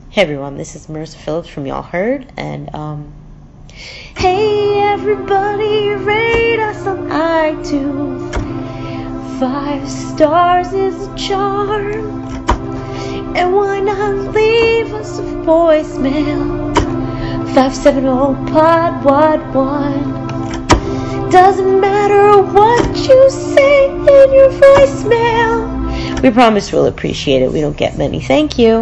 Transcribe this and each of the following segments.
Hey everyone, this is Marissa Phillips from Y'all Heard, and hey everybody, rate us on iTunes. 5 stars is a charm, and why not leave us a voicemail? 570-POD-WAD-1. Doesn't matter what you say in your voicemail. We promise we'll appreciate it. We don't get many. Thank you.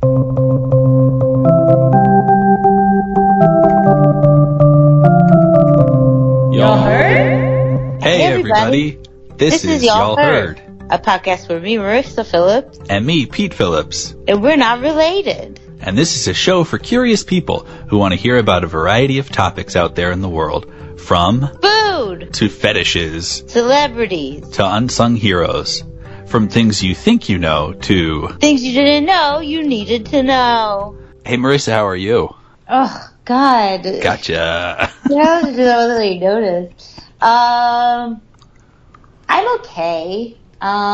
Y'all heard? Hey everybody, this is Y'all Heard, a podcast with me, Marissa Phillips, and me, Pete Phillips, and we're not related. And this is a show for curious people who want to hear about a variety of topics out there in the world, from food to fetishes, celebrities to unsung heroes, from things you think you know to things you didn't know you needed to know. Hey Marissa, how are you? Oh God. Gotcha. Yeah, I wasn't really noticed. I'm okay.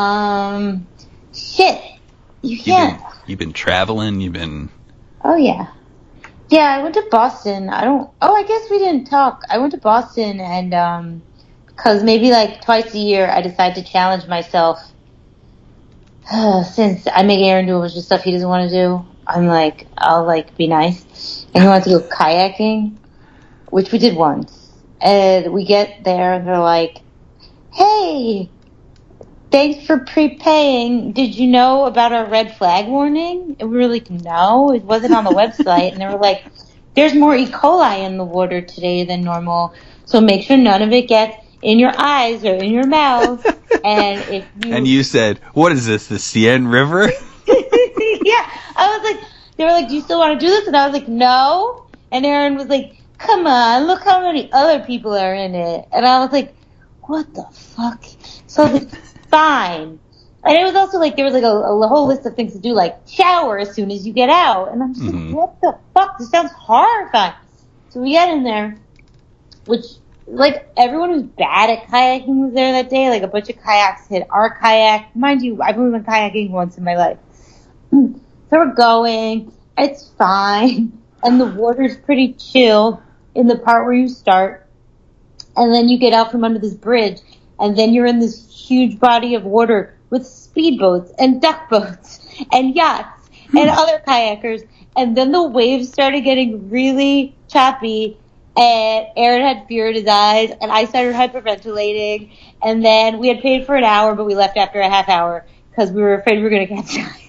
Shit. You can't. You've been traveling, Oh, yeah. Yeah, I went to Boston. I guess we didn't talk. I went to Boston and, because maybe like twice a year I decide to challenge myself. Since I make Aaron do a bunch of stuff he doesn't want to do, I'm like, I'll like be nice. And he wants to go kayaking, which we did once. And we get there and they're like, hey, thanks for prepaying. Did you know about our red flag warning? And we were like, no, it wasn't on the website. And they were like, there's more E. coli in the water today than normal, so make sure none of it gets in your eyes or in your mouth. And you said, what is this, the Seine River? Yeah, I was like, they were like, do you still want to do this? And I was like, no. And Aaron was like, come on, look how many other people are in it. And I was like, what the fuck? So I was like, fine. And it was also like, there was like a whole list of things to do, like shower as soon as you get out. And I'm just like, what the fuck? This sounds horrifying. So we get in there, which, like, everyone who's bad at kayaking was there that day. Like, a bunch of kayaks hit our kayak. Mind you, I've only been kayaking once in my life. So we're going. It's fine. And the water's pretty chill in the part where you start. And then you get out from under this bridge. And then you're in this huge body of water with speedboats and duck boats and yachts and other kayakers. And then the waves started getting really choppy. And Aaron had fear in his eyes. And I started hyperventilating. And then we had paid for an hour, but we left after a half hour because we were afraid we were going to catch ice.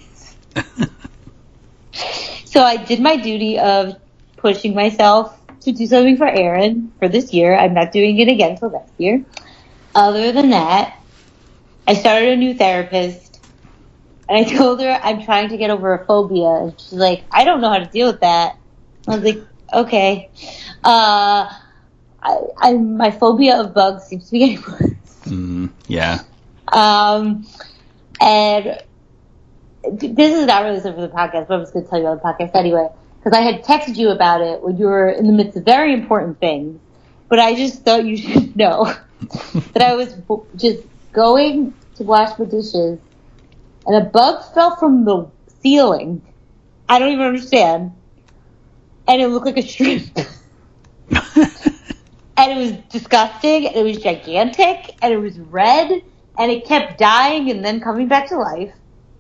So I did my duty of pushing myself to do something for Aaron for this year. I'm not doing it again till next year. Other than that, I started a new therapist, and I told her I'm trying to get over a phobia. And she's like, I don't know how to deal with that. I was like, okay. My phobia of bugs seems to be getting worse. Yeah. And this is not really something for the podcast, but I'm just going to tell you on the podcast anyway, because I had texted you about it when you were in the midst of very important things, but I just thought you should know that I was just going to wash the dishes, and a bug fell from the ceiling. I don't even understand. And it looked like a shrimp. And it was disgusting, and it was gigantic, and it was red, and it kept dying and then coming back to life.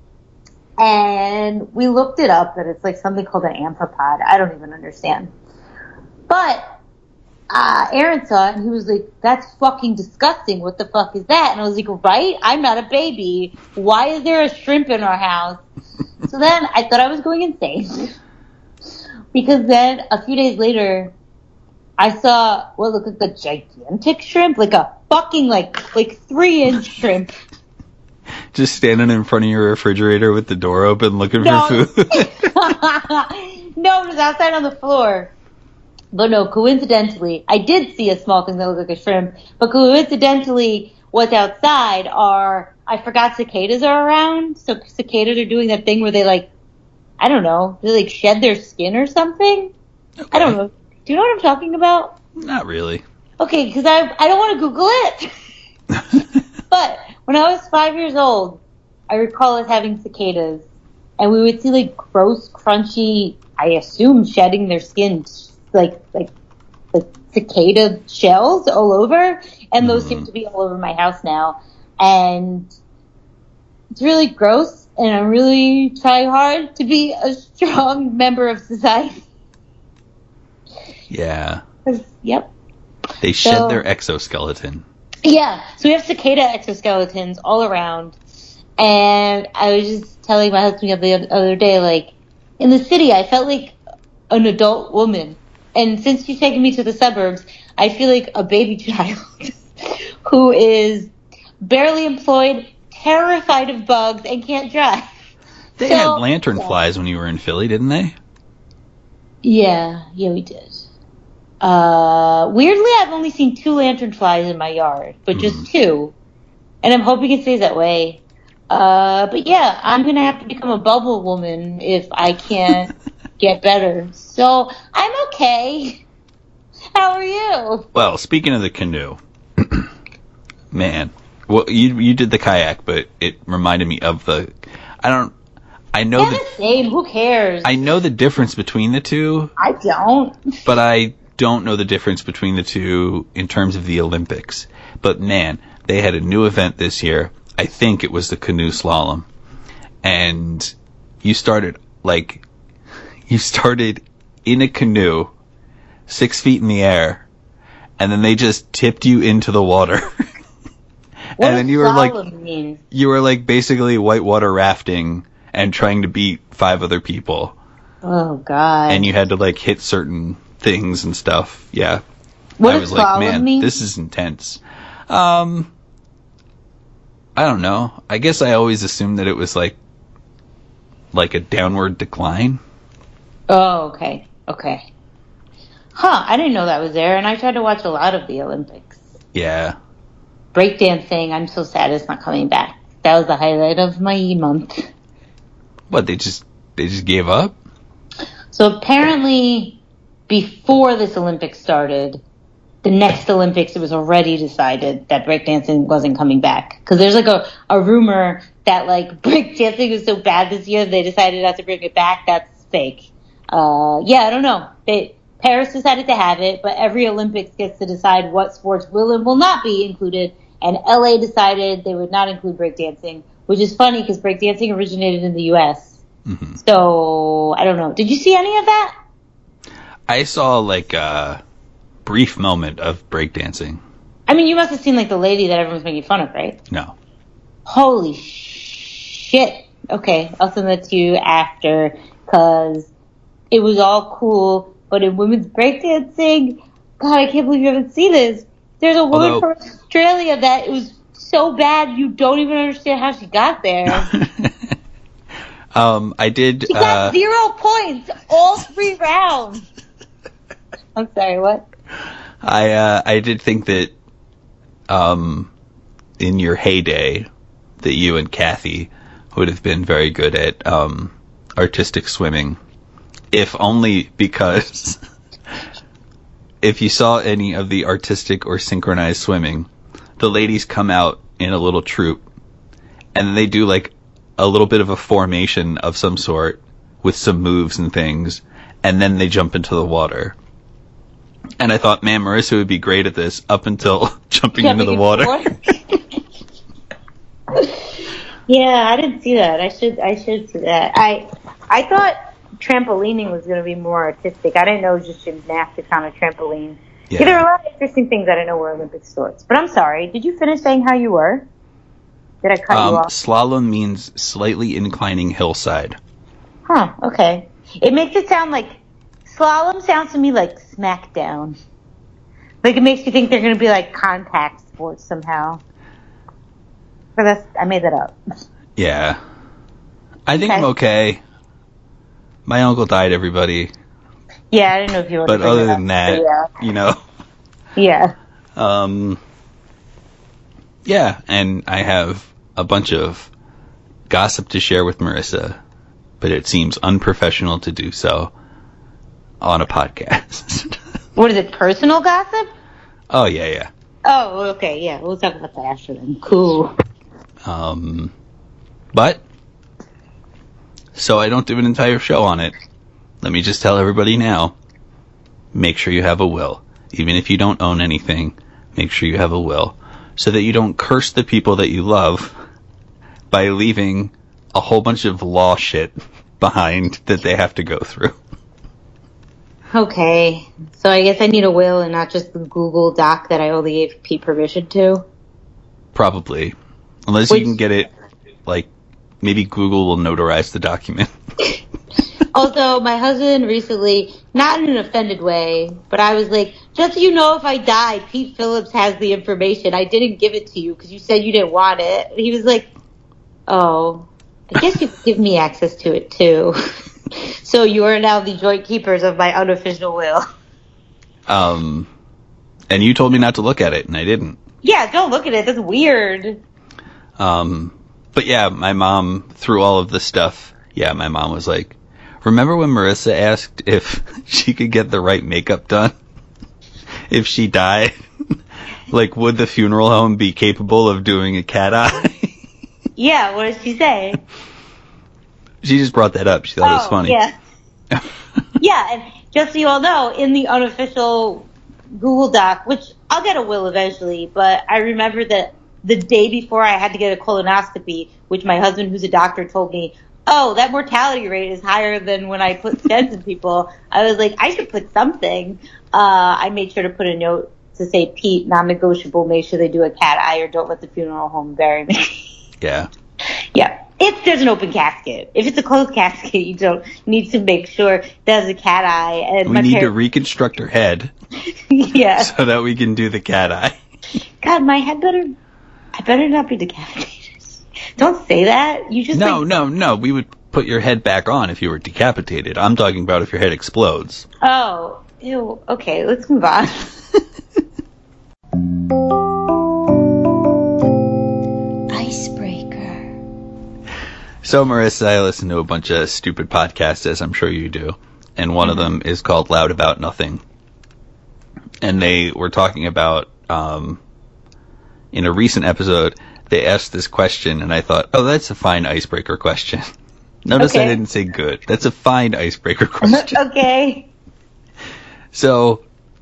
And we looked it up, and it's like something called an amphipod. I don't even understand. But Aaron saw it, and he was like, that's fucking disgusting. What the fuck is that? And I was like, right? I'm not a baby. Why is there a shrimp in our house? So then I thought I was going insane. Because then a few days later, I saw what looked like a gigantic shrimp, like a fucking like 3-inch shrimp. Just standing in front of your refrigerator with the door open looking for food. No, it was outside on the floor. But no, coincidentally, I did see a small thing that looked like a shrimp. But coincidentally, what's outside I forgot cicadas are around. So cicadas are doing that thing where they they shed their skin or something. Okay. I don't know. Do you know what I'm talking about? Not really. Okay, because I don't want to Google it. But when I was 5 years old, I recall us having cicadas and we would see like gross, crunchy, I assume shedding their skin, like cicada shells all over, and those seem to be all over my house now, and it's really gross, and I'm really trying hard to be a strong member of society. Yeah. Yep. They shed their exoskeleton. Yeah, so we have cicada exoskeletons all around, and I was just telling my husband the other day, like, in the city, I felt like an adult woman, and since you've taken me to the suburbs, I feel like a baby child who is barely employed, terrified of bugs, and can't drive. They had lanternflies when you were in Philly, didn't they? Yeah, we did. Weirdly, I've only seen 2 lanternflies in my yard, but just 2. And I'm hoping it stays that way. But yeah, I'm gonna have to become a bubble woman if I can't get better. So, I'm okay. How are you? Well, speaking of the canoe, man, well, you did the kayak, but it reminded me of the, I know the same, who cares? I know the difference between the two. I don't. But I don't know the difference between the two in terms of the Olympics. But man, they had a new event this year. I think it was the canoe slalom. And you started in a canoe, 6 feet in the air, and then they just tipped you into the water. What and then you were like basically whitewater rafting and trying to beat 5 other people. Oh God. And you had to like hit certain things and stuff. Yeah. What I was like, man, this is intense. I don't know. I guess I always assumed that it was like a downward decline. Oh, okay. Huh, I didn't know that was there, and I tried to watch a lot of the Olympics. Yeah. Breakdancing, I'm so sad it's not coming back. That was the highlight of my month. What, they just gave up? So apparently, before this Olympics started, the next Olympics, it was already decided that breakdancing wasn't coming back. Because there's like a rumor that like breakdancing was so bad this year, they decided not to bring it back. That's fake. I don't know. Paris decided to have it, but every Olympics gets to decide what sports will and will not be included. And LA decided they would not include breakdancing, which is funny because breakdancing originated in the U.S. Mm-hmm. So, I don't know. Did you see any of that? I saw like a brief moment of breakdancing. I mean, you must have seen like the lady that everyone's making fun of, right? No. Holy shit. Okay, I'll send that to you after, because it was all cool, but in women's breakdancing, God, I can't believe you haven't seen this. There's a woman from Australia that it was so bad you don't even understand how she got there. I did. She got 0 points all 3 rounds. I'm sorry, what? I did think that, in your heyday, that you and Kathy would have been very good at, artistic swimming. If only because if you saw any of the artistic or synchronized swimming, the ladies come out in a little troupe, and they do like a little bit of a formation of some sort with some moves and things, and then they jump into the water. And I thought, man, Marissa would be great at this up until jumping into the water. Yeah, I didn't see that. I should see that. I thought trampolining was going to be more artistic. I didn't know it was just gymnastics on a trampoline. Yeah. There are a lot of interesting things I didn't know were Olympic sports. But I'm sorry. Did you finish saying how you were? Did I cut you off? Slalom means slightly inclining hillside. Huh, okay. It makes it sound like, slalom sounds to me like SmackDown. Like it makes you think they're going to be like contact sports somehow. But I made that up. Yeah. I think I'm okay. My uncle died, everybody. Yeah, I didn't know if you were. But other than that, you know. Yeah. Yeah, and I have a bunch of gossip to share with Marissa, but it seems unprofessional to do so on a podcast. What is it, personal gossip? Oh, yeah. Oh, okay, yeah. We'll talk about that after then. Cool. But so I don't do an entire show on it, let me just tell everybody now, make sure you have a will. Even if you don't own anything, make sure you have a will, so that you don't curse the people that you love by leaving a whole bunch of law shit behind that they have to go through. Okay, so I guess I need a will and not just the Google Doc that I only gave Pete permission to? Probably. Unless you can get it, like, maybe Google will notarize the document. Also, my husband recently, not in an offended way, but I was like, just so you know, if I die, Pete Phillips has the information. I didn't give it to you because you said you didn't want it. And he was like, oh, I guess you could give me access to it too. So you are now the joint keepers of my unofficial will. And you told me not to look at it, and I didn't. Yeah, don't look at it. That's weird. But yeah, my mom, through all of this stuff, my mom was like, remember when Marissa asked if she could get the right makeup done if she died? Like, would the funeral home be capable of doing a cat eye? Yeah, what did she say? She just brought that up. She thought it was funny. Yeah. Yeah, and just so you all know, in the unofficial Google Doc, which I'll get a will eventually, but I remember that the day before I had to get a colonoscopy, which my husband, who's a doctor, told me, oh, that mortality rate is higher than when I put stents in people. I was like, I should put something. I made sure to put a note to say, Pete, non-negotiable, make sure they do a cat eye or don't let the funeral home bury me. Yeah. Yeah. If there's an open casket. If it's a closed casket, you don't need to make sure there's a cat eye. And we need to reconstruct her head. Yeah. So that we can do the cat eye. God, my head I better not be decapitated. Don't say that. You just No. We would put your head back on if you were decapitated. I'm talking about if your head explodes. Oh, ew. Okay, let's move on. Icebreaker. So, Marissa, I listen to a bunch of stupid podcasts, as I'm sure you do. And one of them is called Loud About Nothing. And they were talking about, in a recent episode, they asked this question, and I thought, oh, that's a fine icebreaker question. Notice I didn't say good. That's a fine icebreaker question. Okay. So,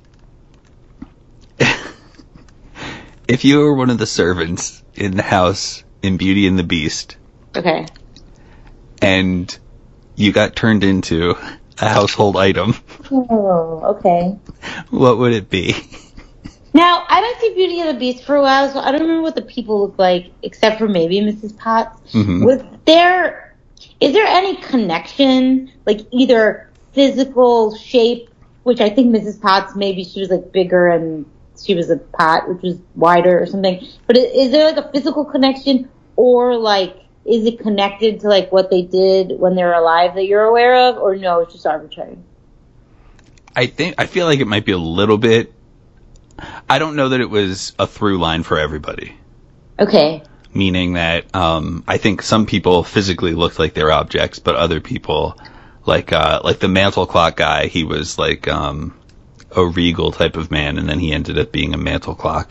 if you were one of the servants in the house in Beauty and the Beast, okay, and you got turned into a household item, okay, what would it be? Now, I didn't see Beauty and the Beast for a while, so I don't remember what the people look like, except for maybe Mrs. Potts. Mm-hmm. Is there any connection, like either physical shape, which I think Mrs. Potts, maybe she was like bigger and she was a pot, which was wider or something. But is there like a physical connection, or like is it connected to like what they did when they were alive that you're aware of, or no, it's just arbitrary? I feel like it might be a little bit. I don't know that it was a through line for everybody. Okay. Meaning that I think some people physically looked like their objects, but other people, like the mantle clock guy, he was like a regal type of man, and then he ended up being a mantle clock.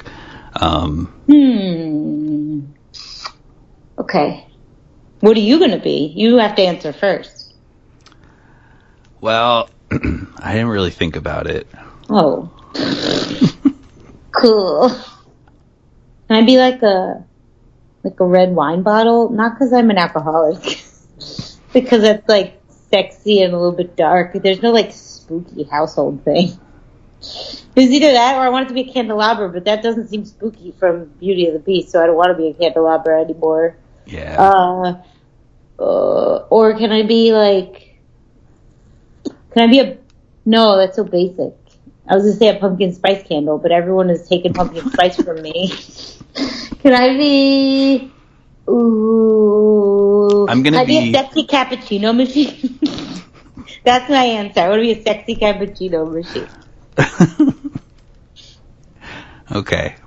Okay. What are you going to be? You have to answer first. Well, I didn't really think about it. Oh. Cool. Can I be like a red wine bottle? Not because I'm an alcoholic. Because it's like sexy and a little bit dark. There's no like spooky household thing. It was either that or I wanted to be a candelabra, but that doesn't seem spooky from Beauty and the Beast, so I don't want to be a candelabra anymore. Yeah. Or can I be no, that's so basic. I was going to say a pumpkin spice candle, but everyone has taken pumpkin spice from me. Can I be... Ooh. I'm going to be a sexy cappuccino machine? That's my answer. I want to be a sexy cappuccino machine. Okay.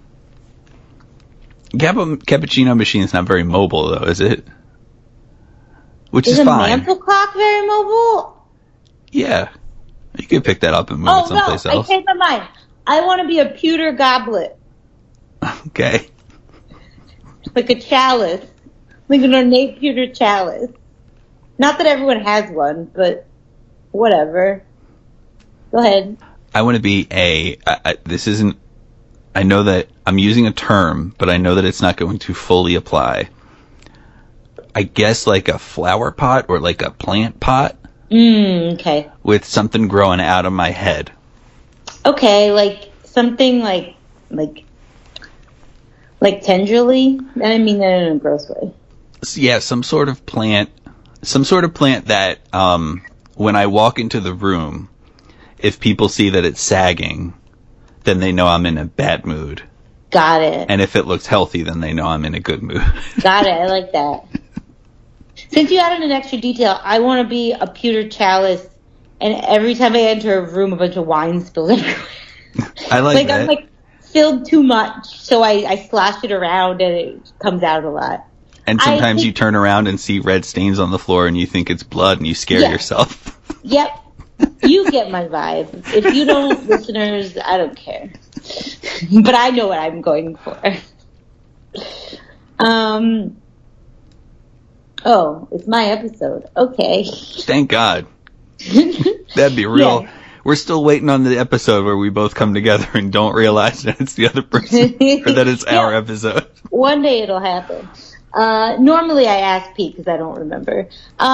Cappuccino machine is not very mobile, though, is it? Which is fine. Is a mantle clock very mobile? Yeah. You could pick that up and move it someplace else. I changed my mind. I want to be a pewter goblet. Okay. Like a chalice. Like an ornate pewter chalice. Not that everyone has one, but whatever. Go ahead. I want to be this isn't, I know that I'm using a term, but I know that it's not going to fully apply. I guess like a flower pot or like a plant pot. Okay. With something growing out of my head. Okay, like something like tenderly? I didn't mean that in a gross way. Yeah, some sort of plant that, when I walk into the room, if people see that it's sagging, then they know I'm in a bad mood. Got it. And if it looks healthy, then they know I'm in a good mood. Got it. I like that. Since you added an extra detail, I want to be a pewter chalice, and every time I enter a room, a bunch of wine spills everywhere. I like that. I'm like filled too much, so I slash it around and it comes out a lot. And sometimes you turn around and see red stains on the floor and you think it's blood and you scare yourself. Yep. You get my vibe. If you don't, listeners, I don't care. But I know what I'm going for. Oh, it's my episode. Okay. Thank God. That'd be real. Yeah. We're still waiting on the episode where we both come together and don't realize that it's the other person or that it's our episode. One day it'll happen. Normally I ask Pete because I don't remember.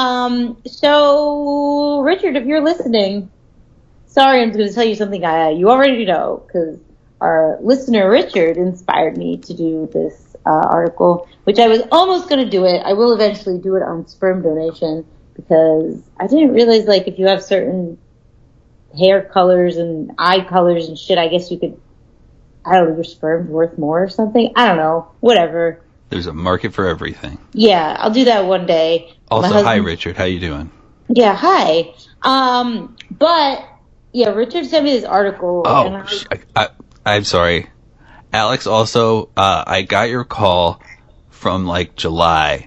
So, Richard, if you're listening, sorry, I'm going to tell you something you already know, because our listener, Richard, inspired me to do this article, which I was almost going to do it. I will eventually do it on sperm donation, because I didn't realize, like, if you have certain hair colors and eye colors and shit, I guess you could, I don't know, your sperm's worth more or something. I don't know. Whatever. There's a market for everything. Yeah, I'll do that one day. Also, hi, Richard. How you doing? Yeah, hi. But, yeah, Richard sent me this article. Oh, I'm sorry. Alex, also, I got your call from, like, July,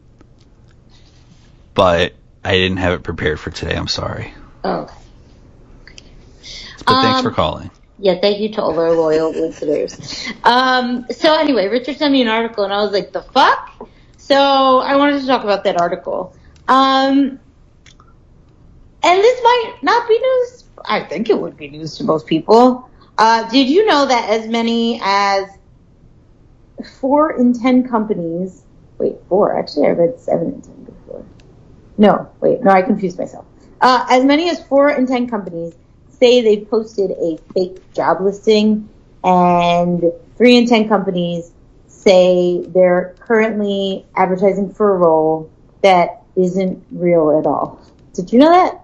but I didn't have it prepared for today. I'm sorry. Oh, okay. But thanks for calling. Yeah, thank you to all our loyal listeners. So anyway, Richard sent me an article, and I was like, the fuck? So I wanted to talk about that article. And this might not be news. I think it would be news to most people. Did you know that as many as 4 in 10 companies... Wait, 4? Actually, I read 7 in 10 before. No, I confused myself. As many as 4 in 10 companies say they posted a fake job listing, and 3 in 10 companies say they're currently advertising for a role that isn't real at all. Did you know that?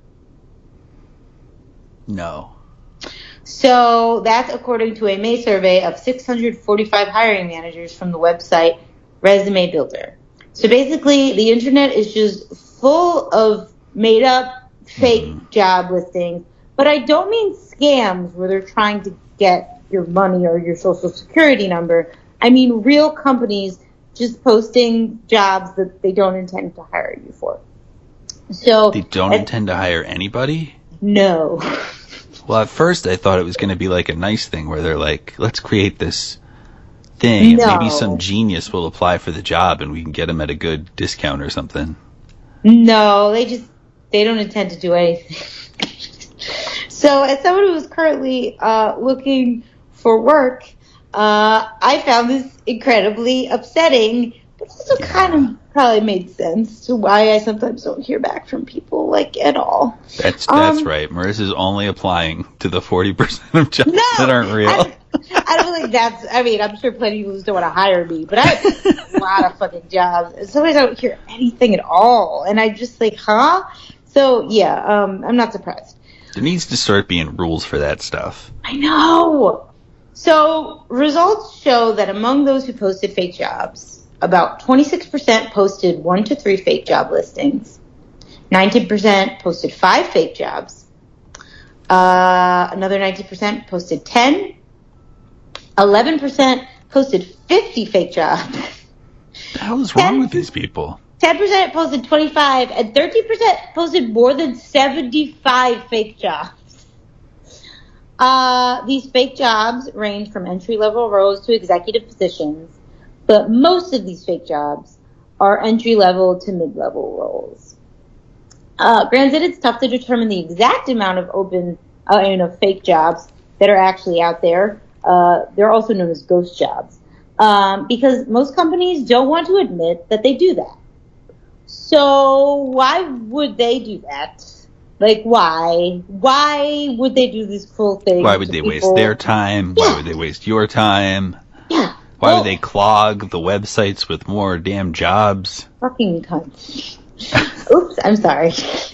No. So that's according to a May survey of 645 hiring managers from the website Resume Builder. So basically, the internet is just full of made-up fake job listings. But I don't mean scams where they're trying to get your money or your social security number. I mean real companies just posting jobs that they don't intend to hire you for. So they don't intend to hire anybody? No. Well, at first I thought it was going to be like a nice thing where they're like, let's create this thing. And maybe some genius will apply for the job and we can get them at a good discount or something. No, they don't intend to do anything. So, as someone who is currently looking for work, I found this incredibly upsetting, but also kind of probably made sense to why I sometimes don't hear back from people, like, at all. That's right. Marissa's only applying to the 40% of jobs that aren't real. I don't think I'm sure plenty of people just don't want to hire me, but I have a lot of fucking jobs. And sometimes I don't hear anything at all, and I'm just like, huh? So, yeah, I'm not surprised. There needs to start being rules for that stuff. I know. So results show that among those who posted fake jobs, about 26% posted 1 to 3 fake job listings. 19% posted 5 fake jobs. Another 19% posted 10. 11% posted 50 fake jobs. What the hell is wrong with these people? 10% posted 25, and 13% posted more than 75 fake jobs. These fake jobs range from entry-level roles to executive positions, but most of these fake jobs are entry-level to mid-level roles. Granted, it's tough to determine the exact amount of fake jobs that are actually out there. They're also known as ghost jobs, because most companies don't want to admit that they do that. So why would they do that? Like, why? Why would they do this cruel thing? Why would they waste their time? Yeah. Why would they waste your time? Yeah. Why would they clog the websites with more damn jobs? Fucking cunt. Oops, I'm sorry.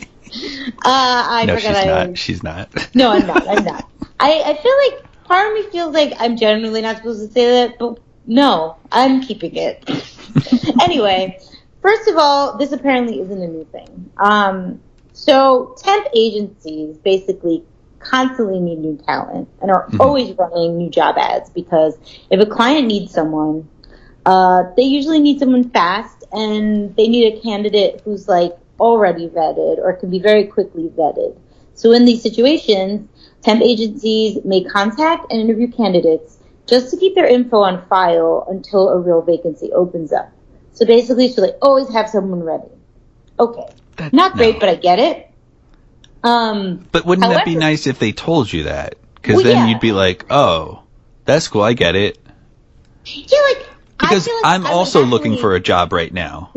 I no, forgot she's not. No, I'm not. I feel like part of me feels like I'm generally not supposed to say that, but no, I'm keeping it. Anyway, first of all, this apparently isn't a new thing. So temp agencies basically constantly need new talent and are always running new job ads, because if a client needs someone, they usually need someone fast, and they need a candidate who's like already vetted or can be very quickly vetted. So in these situations, temp agencies may contact and interview candidates just to keep their info on file until a real vacancy opens up. So basically, so they always have someone ready. Okay. Not great, but I get it. But wouldn't that be nice if they told you that? Because then you'd be like, oh, that's cool, I get it. Yeah, like, because I'm also looking for a job right now.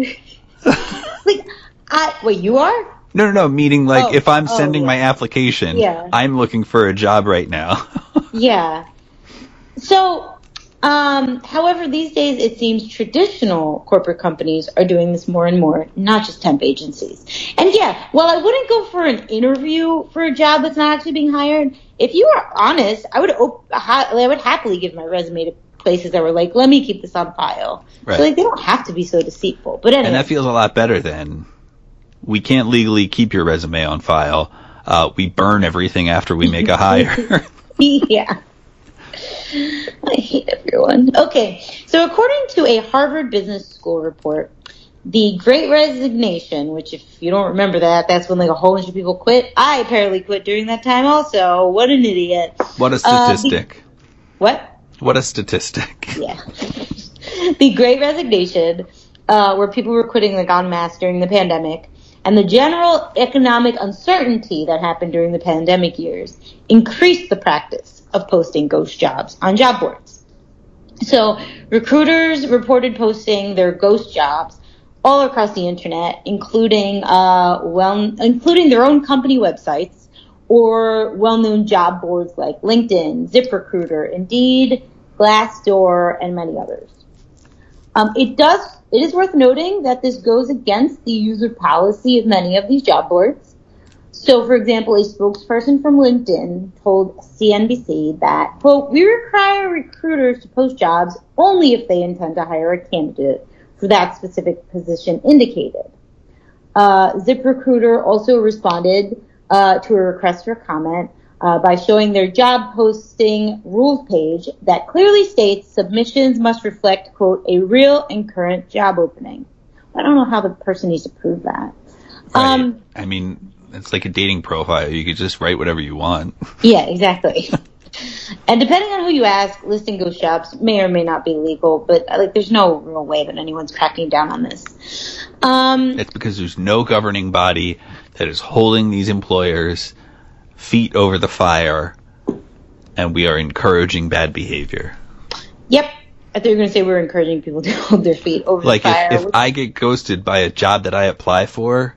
Wait, you are? No, meaning like if I'm sending my application, I'm looking for a job right now. Yeah. So, however, these days it seems traditional corporate companies are doing this more and more, not just temp agencies. And yeah, while I wouldn't go for an interview for a job that's not actually being hired, if you are honest, I would happily give my resume to places that were like, let me keep this on file. Right. So like, they don't have to be so deceitful. But anyway. And that feels a lot better than, we can't legally keep your resume on file. We burn everything after we make a hire. Yeah. I hate everyone. Okay, so according to a Harvard Business School report, the Great Resignation, which if you don't remember that's when like a whole bunch of people quit. I apparently quit during that time also. What an idiot. What a statistic. What? What a statistic. Yeah. The Great Resignation, where people were quitting like en masse during the pandemic, and the general economic uncertainty that happened during the pandemic years increased the practice of posting ghost jobs on job boards. So recruiters reported posting their ghost jobs all across the internet, including their own company websites or well-known job boards like LinkedIn, ZipRecruiter, Indeed, Glassdoor, and many others. It is worth noting that this goes against the user policy of many of these job boards. So, for example, a spokesperson from LinkedIn told CNBC that, quote, we require recruiters to post jobs only if they intend to hire a candidate for that specific position indicated. ZipRecruiter also responded to a request for comment by showing their job posting rules page that clearly states submissions must reflect, quote, a real and current job opening. I don't know how the person needs to prove that. Right. I mean, it's like a dating profile. You could just write whatever you want. Yeah, exactly. And depending on who you ask, listing ghost jobs may or may not be legal, but like there's no real way that anyone's cracking down on this. It's because there's no governing body that is holding these employers' feet over the fire, and we are encouraging bad behavior. Yep. I thought you were going to say we're encouraging people to hold their feet over the fire. Like if I get ghosted by a job that I apply for,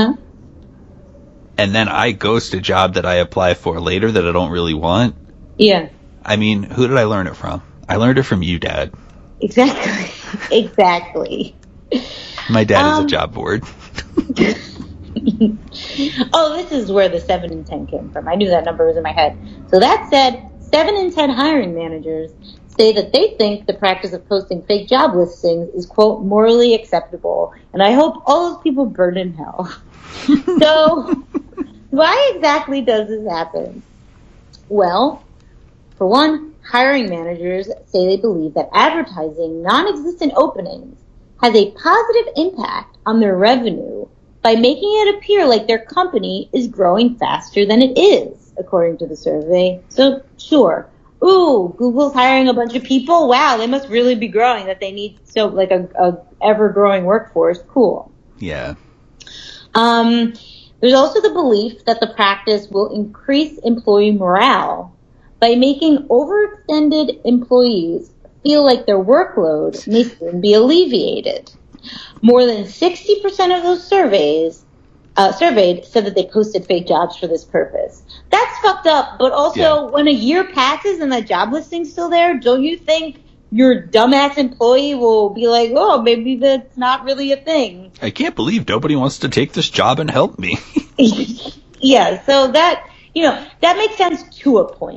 and then I ghost a job that I apply for later that I don't really want. Yeah. I mean, who did I learn it from? I learned it from you, Dad. Exactly. Exactly. My dad is a job board. Oh, this is where the 7 in 10 came from. I knew that number was in my head. So that said, 7 in 10 hiring managers say that they think the practice of posting fake job listings is, quote, morally acceptable. And I hope all those people burn in hell. So, why exactly does this happen? Well, for one, hiring managers say they believe that advertising non-existent openings has a positive impact on their revenue by making it appear like their company is growing faster than it is, according to the survey. So, sure. Ooh, Google's hiring a bunch of people? Wow, they must really be growing, that they need a ever-growing workforce. Cool. Yeah. There's also the belief that the practice will increase employee morale by making overextended employees feel like their workload may soon be alleviated. More than 60% of those surveyed said that they posted fake jobs for this purpose. That's fucked up, but also when a year passes and that job listing's still there, don't you think your dumbass employee will be like, oh, maybe that's not really a thing? I can't believe nobody wants to take this job and help me. Yeah, so that makes sense to a point.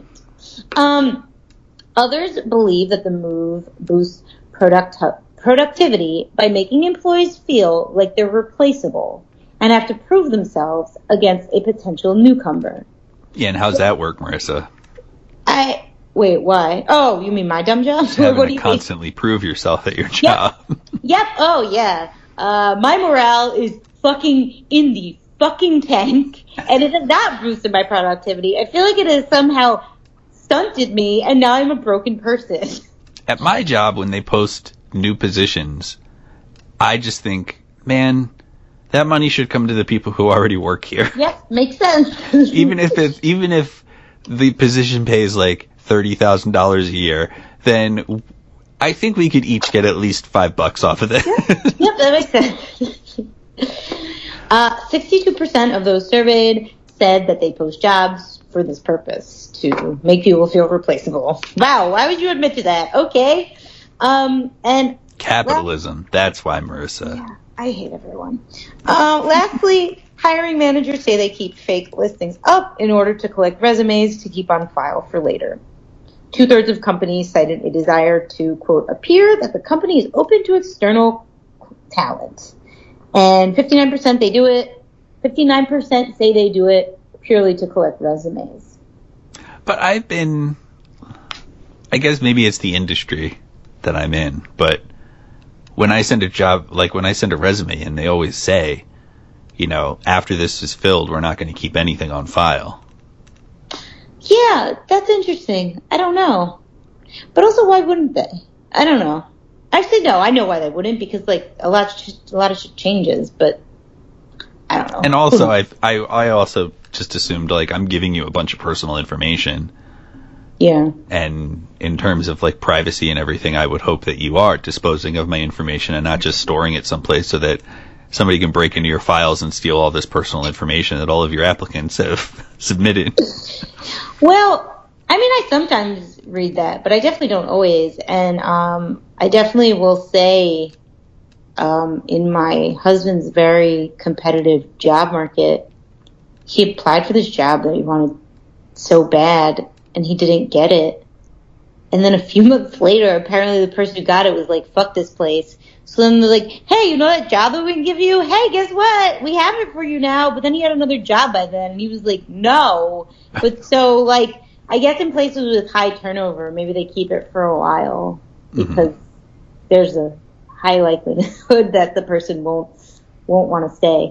Others believe that the move boosts productivity by making employees feel like they're replaceable and have to prove themselves against a potential newcomer. Yeah, and how's that work, Marissa? Wait, why? Oh, you mean my dumb job? Having to constantly prove yourself at your job. Yep. Oh, yeah. My morale is fucking in the fucking tank, and it has not boosted my productivity. I feel like it has somehow stunted me, and now I'm a broken person. At my job, when they post new positions, I just think, man, that money should come to the people who already work here. Yep, makes sense. even if the position pays like $30,000 a year, then I think we could each get at least $5 off of it. Yep, that makes sense. 62% of those surveyed said that they post jobs for this purpose, to make people feel replaceable. Wow, why would you admit to that? Okay. And capitalism. That's why, Marissa. Yeah, I hate everyone. Lastly, hiring managers say they keep fake listings up in order to collect resumes to keep on file for later. 2/3 of companies cited a desire to, quote, appear that the company is open to external talent. And 59% they do it. 59% say they do it purely to collect resumes. But I guess maybe it's the industry that I'm in, but when I send a resume in, they always say, after this is filled, we're not going to keep anything on file. Yeah, that's interesting. I don't know. But also, why wouldn't they? I don't know. Actually, no, I know why they wouldn't, because a lot of shit changes, but I don't know. And also, I also just assumed I'm giving you a bunch of personal information. Yeah. And in terms of privacy and everything, I would hope that you are disposing of my information and not just storing it someplace so that somebody can break into your files and steal all this personal information that all of your applicants have submitted. Well, I sometimes read that, but I definitely don't always. And I definitely will say, in my husband's very competitive job market, he applied for this job that he wanted so bad, and he didn't get it. And then a few months later, apparently the person who got it was like, fuck this place. So then they're like, hey, you know that job that we can give you? Hey, guess what? We have it for you now. But then he had another job by then, and he was like, no. But so, I guess in places with high turnover, maybe they keep it for a while because there's a high likelihood that the person won't want to stay.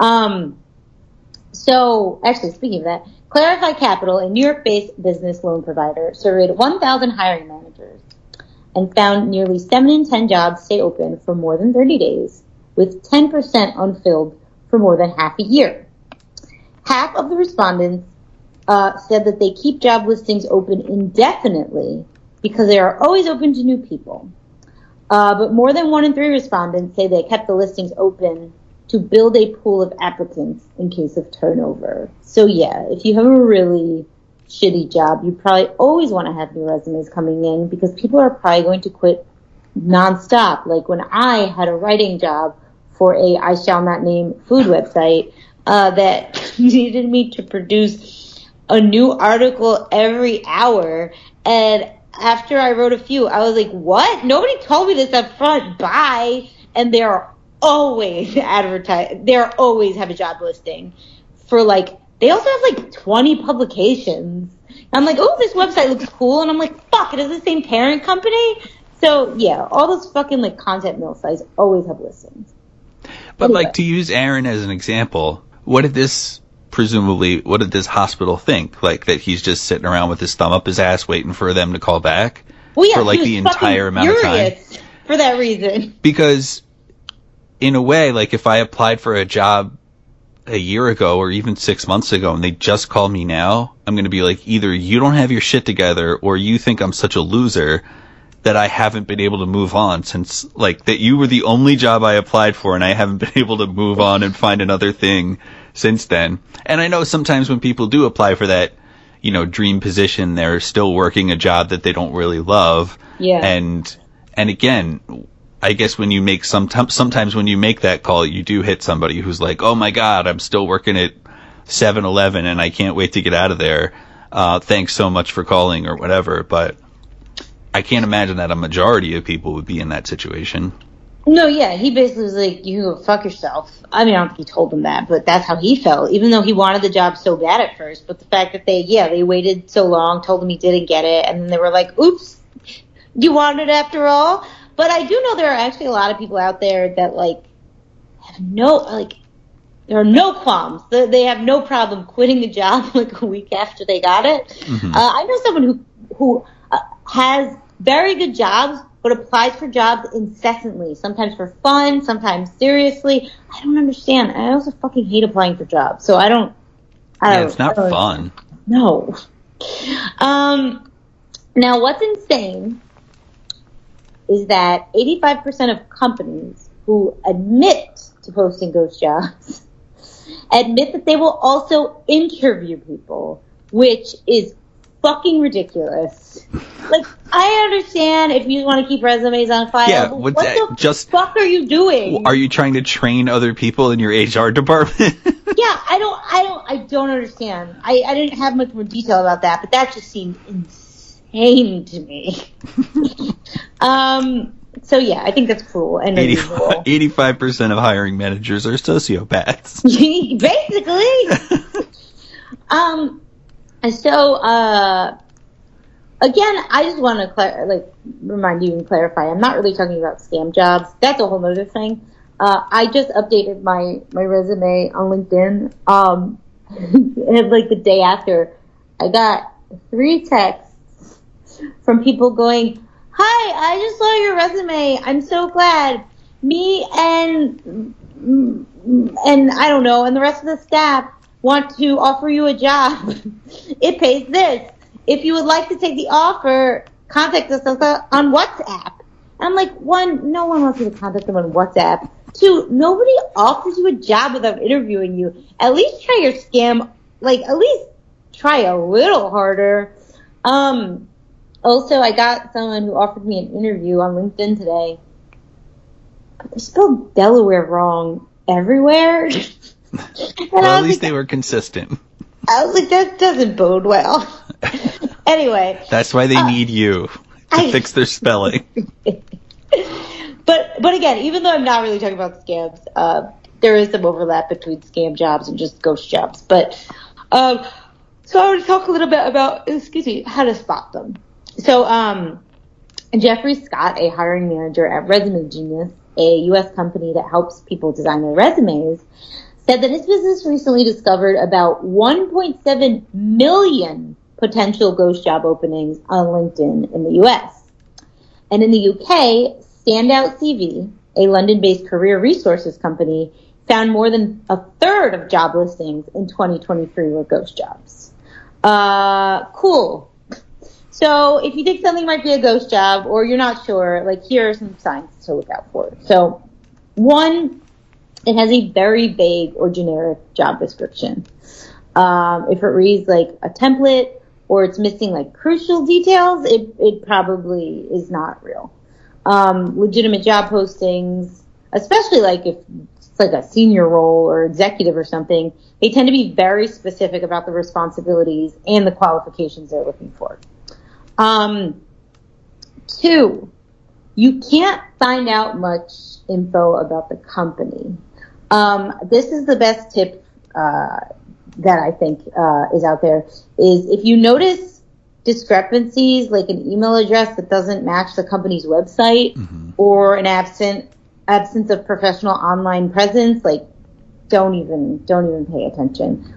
So, actually, speaking of that, Clarify Capital, a New York-based business loan provider, surveyed 1,000 hiring managers and found nearly 7 in 10 jobs stay open for more than 30 days, with 10% unfilled for more than half a year. Half of the respondents said that they keep job listings open indefinitely because they are always open to new people. But more than 1 in 3 respondents say they kept the listings open to build a pool of applicants in case of turnover. So yeah, if you have a really shitty job, you probably always want to have new resumes coming in because people are probably going to quit nonstop. Like when I had a writing job for a I shall not name food website that needed me to produce a new article every hour, and after I wrote a few, I was like, what? Nobody told me this up front. Bye. And they are always advertise. They always have a job listing for they also have 20 publications. And I'm like, oh, this website looks cool. And I'm like, fuck, it is the same parent company. So yeah, all those fucking content mill sites always have listings. But anyway. To use Aaron as an example, what did this hospital think? That he's just sitting around with his thumb up his ass waiting for them to call back? Well, yeah, for the entire amount of time? For that reason. Because in a way, if I applied for a job a year ago or even 6 months ago and they just call me now, I'm going to be like, either you don't have your shit together or you think I'm such a loser that I haven't been able to move on since, like, that you were the only job I applied for and I haven't been able to move on and find another thing since then. And I know sometimes when people do apply for that, you know, dream position, they're still working a job that they don't really love. Yeah. And again, I guess when you make sometimes when you make that call, you do hit somebody who's like, oh my God, I'm still working at 7-Eleven and I can't wait to get out of there. Thanks so much for calling or whatever. But I can't imagine that a majority of people would be in that situation. No, yeah, he basically was like, you can go fuck yourself. I mean, I don't think he told him that, but that's how he felt, even though he wanted the job so bad at first. But the fact that they waited so long, told him he didn't get it, and then they were like, oops, you wanted it after all? But I do know there are actually a lot of people out there that, like, have there are no qualms. They have no problem quitting the job, like, a week after they got it. Mm-hmm. I know someone who has very good jobs, but applies for jobs incessantly, sometimes for fun, sometimes seriously. I don't understand. I also fucking hate applying for jobs, so I don't. It's not fun. No. Now, what's insane is that 85% of companies who admit to posting ghost jobs admit that they will also interview people, which is fucking ridiculous. Like, I understand if you want to keep resumes on file, but what the fuck are you doing? Are you trying to train other people in your HR department? Yeah, I don't understand. I didn't have much more detail about that, but that just seemed insane to me. So yeah, I think that's cruel and unusual. 85% of hiring managers are sociopaths. Basically. And so, again, I just want to remind you and clarify. I'm not really talking about scam jobs. That's a whole other thing. I just updated my resume on LinkedIn. And like the day after, I got 3 texts from people going, "Hi, I just saw your resume. I'm so glad. Me and I don't know, and the rest of the staff want to offer you a job. It pays this. If you would like to take the offer, contact us on WhatsApp." And I'm like, 1, no one wants you to contact them on WhatsApp. 2, nobody offers you a job without interviewing you. At least try your scam, at least try a little harder. Also, I got someone who offered me an interview on LinkedIn today, but they spelled Delaware wrong everywhere. Well, at least they were consistent. I was like, that doesn't bode well. Anyway. That's why they need you to fix their spelling. But again, even though I'm not really talking about scams, there is some overlap between scam jobs and just ghost jobs. But so I want to talk a little bit about, how to spot them. So Jeffrey Scott, a hiring manager at Resume Genius, a U.S. company that helps people design their resumes, said that his business recently discovered about 1.7 million potential ghost job openings on LinkedIn in the U.S. And in the UK, Standout CV, a London-based career resources company, found more than a third of job listings in 2023 were ghost jobs. Cool. So if you think something might be a ghost job or you're not sure, here are some signs to look out for. So 1, it has a very vague or generic job description. If it reads like a template or it's missing crucial details, it probably is not real. Legitimate job postings, especially if it's a senior role or executive or something, they tend to be very specific about the responsibilities and the qualifications they're looking for. 2, you can't find out much info about the company. This is the best tip that I think is out there, is if you notice discrepancies, like an email address that doesn't match the company's website, mm-hmm. or an absence of professional online presence, don't even pay attention.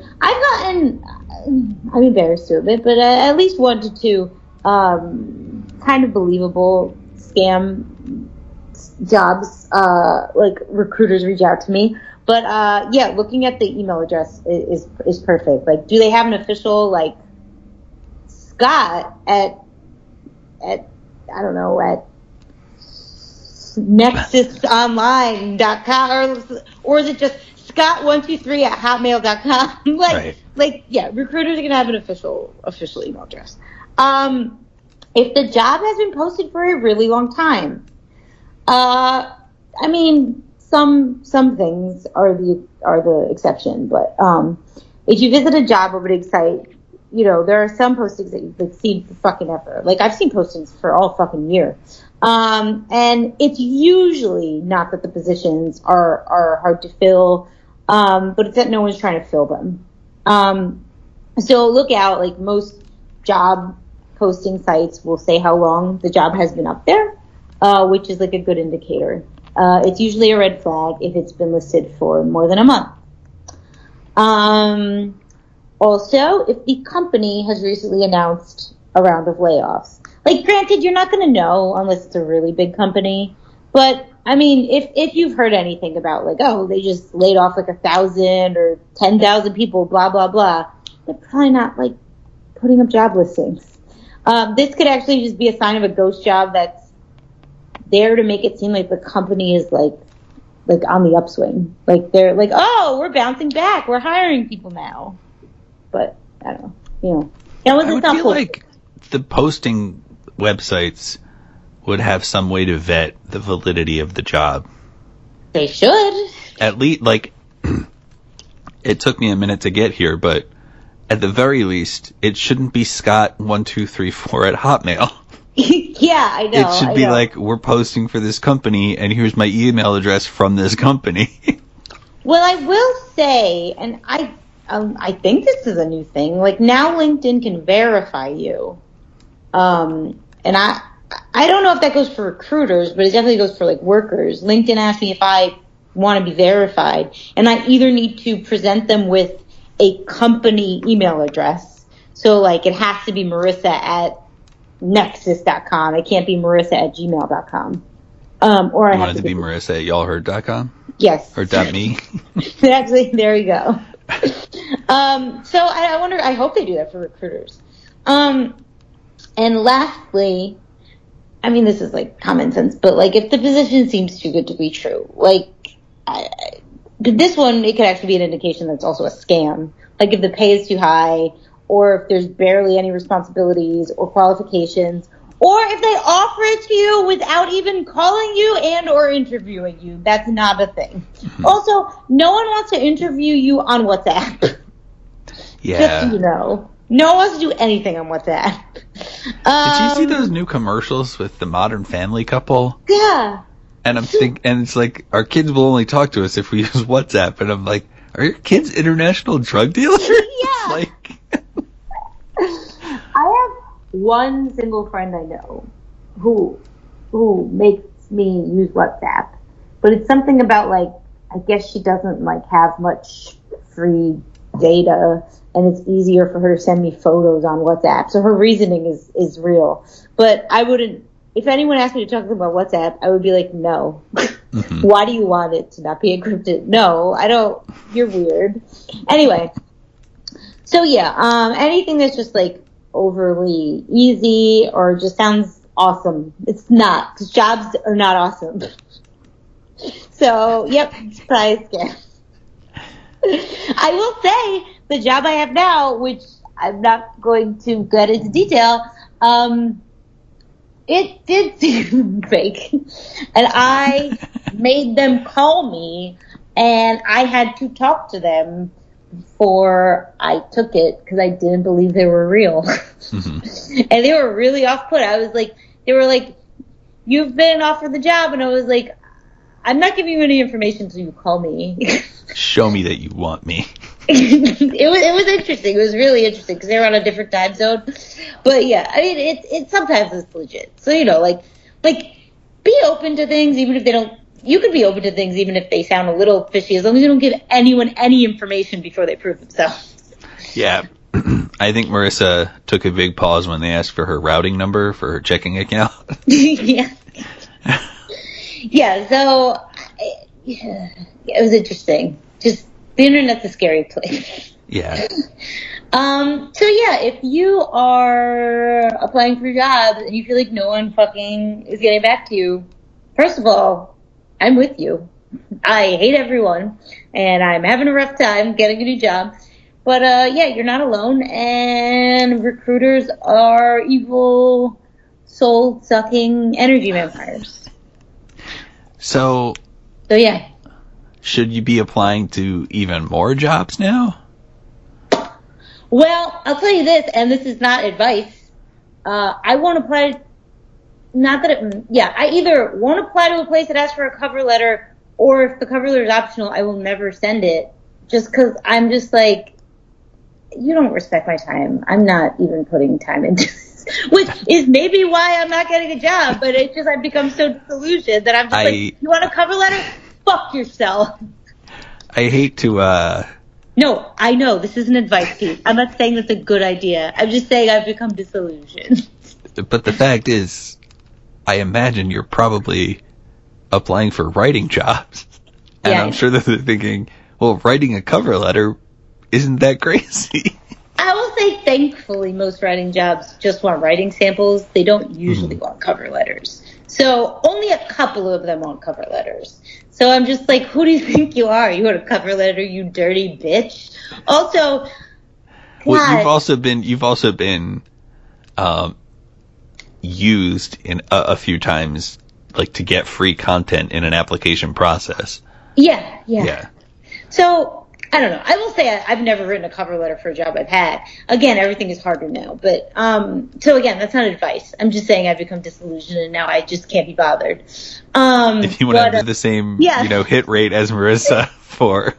I'm embarrassed to admit, but at least 1 to 2 kind of believable scam jobs, recruiters reach out to me But yeah, looking at the email address is perfect. Like, do they have an official, like, Scott at I don't know, at nexusonline.com, or is it just scott123@hotmail.com? Like, yeah, recruiters are gonna have an official email address. If the job has been posted for a really long time, I mean, some things are the exception, but if you visit a job opening site, you know, there are some postings that you've seen for fucking ever. Like, I've seen postings for all fucking year. And it's usually not that the positions are hard to fill, but it's that no one's trying to fill them. So look out, like, most job posting sites will say how long the job has been up there, which is like a good indicator. It's usually a red flag if it's been listed for more than a month. Also, if the company has recently announced a round of layoffs. Like, granted, you're not going to know unless it's a really big company. But, I mean, if you've heard anything about, like, oh, they just laid off, like, 1,000 or 10,000 people, blah, blah, blah, they're probably not, like, putting up job listings. This could actually just be a sign of a ghost job that's there to make it seem like the company is, like on the upswing. Like, they're like, oh, we're bouncing back. We're hiring people now. But, I don't know. You know. I would feel like the posting websites would have some way to vet the validity of the job. They should. At least, like, it took me a minute to get here, but at the very least, it shouldn't be Scott1234@Hotmail. Yeah, I know. It should be like, we're posting for this company, and here's my email address from this company. Well, I will say, and I think this is a new thing. Like, now LinkedIn can verify you. And I don't know if that goes for recruiters, but it definitely goes for, like, workers. LinkedIn asked me if I want to be verified, and I either need to present them with a company email address. So, like, it has to be Marissa@nexus.com. It can't be Marissa@gmail.com. Or I have to be Marissa@y'allheard.com? Yes. Or .me? Actually, there you go. So I wonder, I hope they do that for recruiters. And lastly, I mean, this is like common sense, but like, if the position seems too good to be true, like, this one, it could actually be an indication that's also a scam. Like, if the pay is too high, or if there's barely any responsibilities or qualifications, or if they offer it to you without even calling you and or interviewing you. That's not a thing. Also, no one wants to interview you on WhatsApp. Yeah. Just so you know. No one wants to do anything on WhatsApp. Did you see those new commercials with the Modern Family couple? Yeah. And and it's like, our kids will only talk to us if we use WhatsApp. And I'm like, are your kids international drug dealers? Yeah. Like, I have one single friend I know who makes me use WhatsApp, but it's something about, like, I guess she doesn't, like, have much free data, and it's easier for her to send me photos on WhatsApp. So her reasoning is real. But I wouldn't, if anyone asked me to talk about WhatsApp, I would be like, no. Mm-hmm. Why do you want it to not be encrypted? No, I don't. You're weird. Anyway. So yeah, anything that's just, like, overly easy or just sounds awesome. It's not, because jobs are not awesome. So, yep, surprise scam. I will say, the job I have now, which I'm not going to get into detail, it did seem fake. And I made them call me, and I had to talk to them before I took it, because I didn't believe they were real. Mm-hmm. And they were really off-put. I was like, they were like, you've been offered the job, and I was like, I'm not giving you any information until you call me. Show me that you want me. It was interesting. It was really interesting, because they were on a different time zone. But yeah, I mean, it sometimes it's legit. So, you know, like, be open to things, even if they don't. You could be open to things even if they sound a little fishy, as long as you don't give anyone any information before they prove themselves. Yeah. I think Marissa took a big pause when they asked for her routing number for her checking account. Yeah. Yeah, so Yeah, it was interesting. Just the internet's a scary place. Yeah. So yeah, if you are applying for jobs and you feel like no one fucking is getting back to you, first of all, I'm with you. I hate everyone, and I'm having a rough time getting a new job. But yeah, you're not alone, and recruiters are evil, soul-sucking energy vampires. So yeah. Should you be applying to even more jobs now? Well, I'll tell you this, and this is not advice. I won't apply. I either won't apply to a place that asks for a cover letter, or if the cover letter is optional, I will never send it. Just because I'm just like, you don't respect my time. I'm not even putting time into this, which is maybe why I'm not getting a job. But it's just I've become so disillusioned that I'm just like, you want a cover letter? Fuck yourself. I hate to. No, I know this isn't advice, Pete. I'm not saying that's a good idea. I'm just saying I've become disillusioned. But the fact is, I imagine you're probably applying for writing jobs. And I'm sure that they're thinking, well, writing a cover letter isn't that crazy. I will say, thankfully, most writing jobs just want writing samples. They don't usually want cover letters. So only a couple of them want cover letters. So I'm just like, who do you think you are? You want a cover letter, you dirty bitch? Also, well, you've also been used in a few times, like to get free content in an application process. Yeah. So I don't know. I will say I've never written a cover letter for a job I've had. Again, everything is harder now. But so again, that's not advice. I'm just saying I've become disillusioned and now I just can't be bothered. If you want to have the same, hit rate as Marissa for.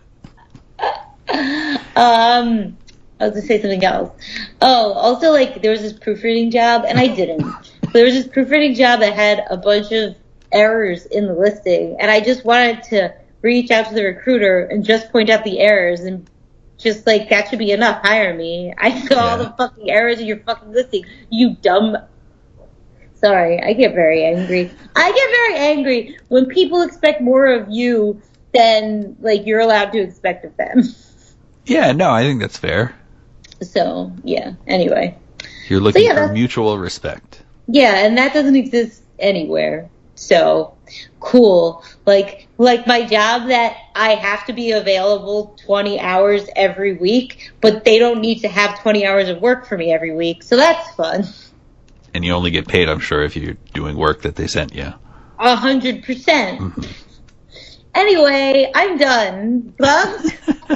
I was going to say something else. Oh, also, like, there was this proofreading job, and I didn't. There was this proofreading job that had a bunch of errors in the listing, and I just wanted to reach out to the recruiter and just point out the errors and just, like, that should be enough. Hire me. I saw all the fucking errors in your fucking listing. You dumb. Sorry, I get very angry. I get very angry when people expect more of you than, like, you're allowed to expect of them. Yeah, no, I think that's fair. So, yeah, anyway. You're looking for mutual respect. Yeah, and that doesn't exist anywhere. So, cool. Like my job that I have to be available 20 hours every week, but they don't need to have 20 hours of work for me every week. So that's fun. And you only get paid, I'm sure, if you're doing work that they sent you. 100%. Mm-hmm. Anyway, I'm done. Plugs?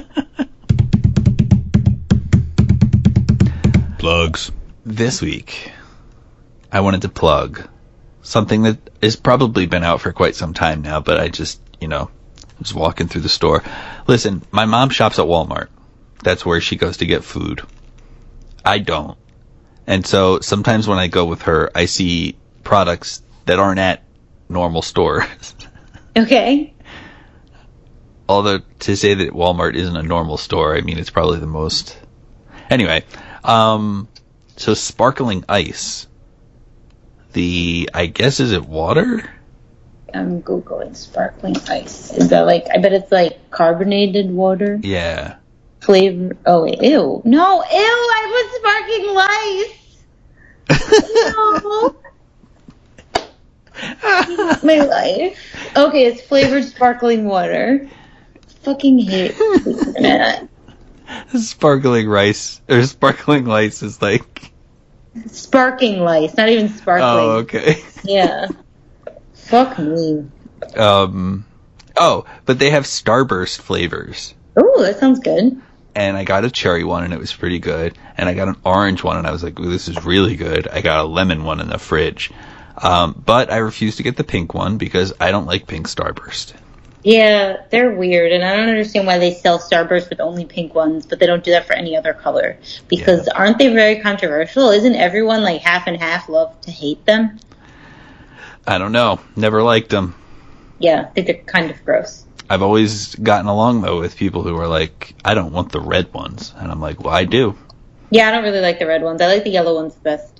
Plugs. This week, I wanted to plug something that has probably been out for quite some time now, but I just, was walking through the store. Listen, my mom shops at Walmart. That's where she goes to get food. I don't. And so sometimes when I go with her, I see products that aren't at normal stores. Okay. Although to say that Walmart isn't a normal store, I mean, it's probably the most. Anyway, so sparkling ice. I guess, is it water? I'm Googling sparkling ice. Is that I bet it's like carbonated water? Yeah. Flavor. Oh, wait, ew. No, ew, I put sparkling ice. No. My life. Okay, it's flavored sparkling water. Fucking hate the internet. Sparkling rice, or sparkling lice is like... Sparking lice, not even sparkling. Oh, okay. Yeah. Fuck me. But they have Starburst flavors. Ooh, that sounds good. And I got a cherry one, and it was pretty good. And I got an orange one, and I was like, ooh, this is really good. I got a lemon one in the fridge. But I refused to get the pink one because I don't like pink Starburst. Yeah, they're weird, and I don't understand why they sell Starburst with only pink ones, but they don't do that for any other color. Because aren't they very controversial? Isn't everyone like half and half love to hate them? I don't know. Never liked them. Yeah, I think they're kind of gross. I've always gotten along, though, with people who are like, I don't want the red ones. And I'm like, well, I do. Yeah, I don't really like the red ones. I like the yellow ones the best.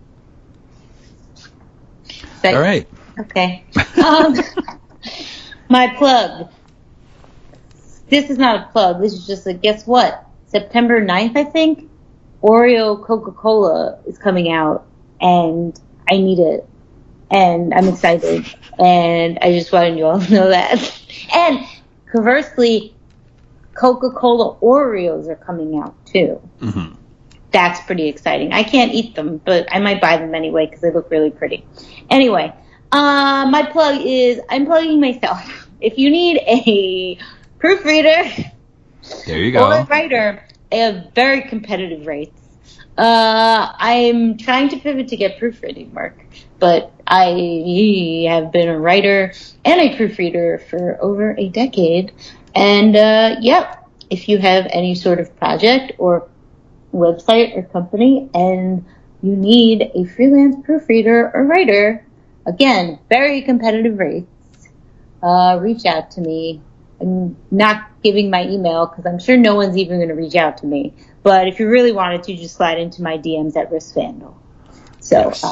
All right. Okay. My plug. This is not a plug. This is just a guess what? September 9th, I think, Oreo Coca-Cola is coming out, and I need it. And I'm excited. And I just wanted you all to know that. And conversely, Coca-Cola Oreos are coming out, too. Mm-hmm. That's pretty exciting. I can't eat them, but I might buy them anyway because they look really pretty. Anyway, my plug is I'm plugging myself. If you need a proofreader there you go. or a writer, I have very competitive rates. I'm trying to pivot to get proofreading work, but I have been a writer and a proofreader for over a decade. And, if you have any sort of project or website or company and you need a freelance proofreader or writer, again, very competitive rates, reach out to me. I'm not giving my email because I'm sure no one's even going to reach out to me. But if you really wanted to, just slide into my DMs at Risk Vandal. So, yes.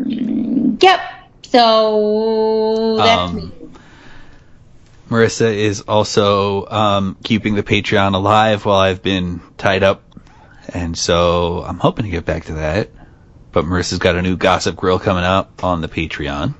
So that's me. Marissa is also keeping the Patreon alive while I've been tied up. And so I'm hoping to get back to that. But Marissa's got a new Gossip Grill coming up on the Patreon.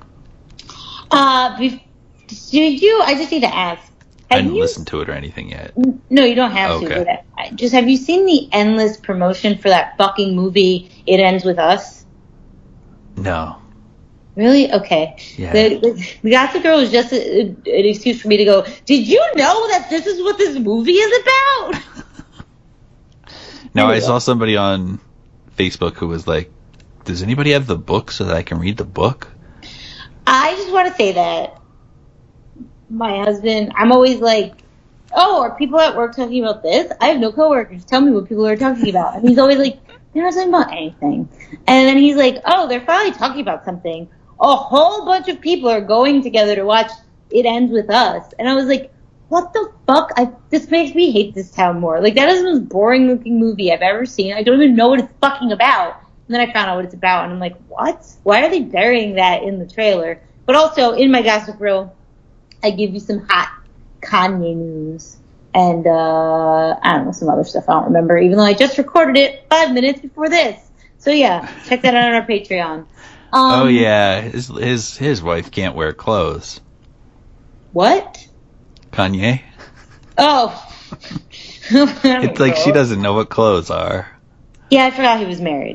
Did you? I just need to ask. I didn't listen to it or anything yet. No, you don't have to. But have you seen the endless promotion for that fucking movie, It Ends With Us? No. Really? Okay. Yeah. The Gossip Girl was just an excuse for me to go, did you know that this is what this movie is about? No, I saw somebody on Facebook who was like, does anybody have the book so that I can read the book? I just want to say that my husband, I'm always like, oh, are people at work talking about this? I have no coworkers. Tell me what people are talking about. And he's always like, they're not talking about anything. And then he's like, oh, they're finally talking about something. A whole bunch of people are going together to watch It Ends With Us. And I was like, what the fuck? This makes me hate this town more. Like, that is the most boring looking movie I've ever seen. I don't even know what it's fucking about. And then I found out what it's about, and I'm like, what? Why are they burying that in the trailer? But also, in my Gossip Grill, I give you some hot Kanye news. And, I don't know, some other stuff I don't remember, even though I just recorded it 5 minutes before this. So yeah, check that out on our Patreon. Oh yeah, his wife can't wear clothes. What? Kanye? Oh. It's like she doesn't know what clothes are. Yeah, I forgot he was married.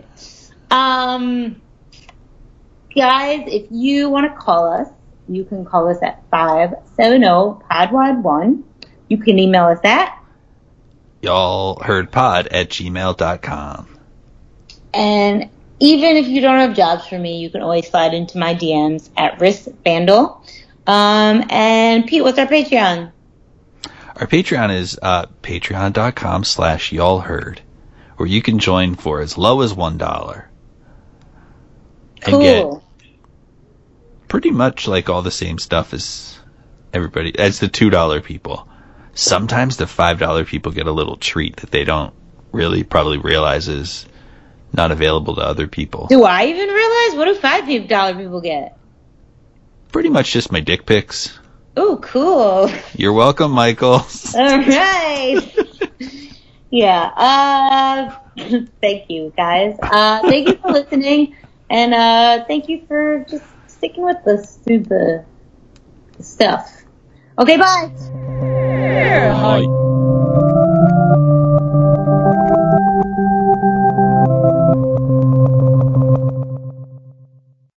Guys, if you want to call us, you can call us at 570-PODWAD1. You can email us at y'allheardpod@gmail.com. And even if you don't have jobs for me, you can always slide into my DMs at Risk Vandal. And Pete, what's our Patreon? Our Patreon is patreon.com/y'allheard, where you can join for as low as $1. And cool. Get pretty much like all the same stuff as everybody, as the $2 people. Sometimes the $5 people get a little treat that they don't really probably realize is not available to other people. Do I even realize? What do $5 people get? Pretty much just my dick pics. Oh, cool. You're welcome, Michael. All right. Yeah. Thank you, guys. Thank you for listening. And thank you for just sticking with us through the stuff. Okay, bye. Bye.